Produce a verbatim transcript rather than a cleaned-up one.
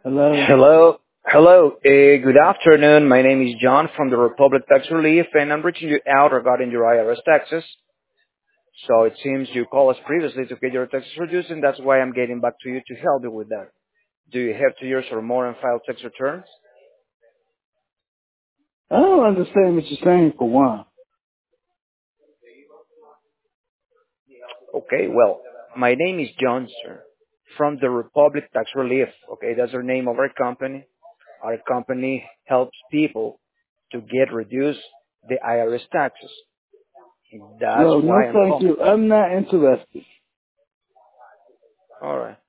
Hello. Hello. Hello. Uh, good afternoon. My name is John from the Republic Tax Relief, and I'm reaching you out regarding your I R S taxes. So it seems you called us previously to get your taxes reduced, and that's why I'm getting back to you to help you with that. Do you have two years or more and file tax returns? I don't understand what you're saying for one. Okay. Well, my name is John, sir, from the Republic Tax Relief. Okay, that's the name of our company. Our company helps people to get reduced the I R S taxes. That's No, no why I'm thank calling. you. I'm not interested. All right.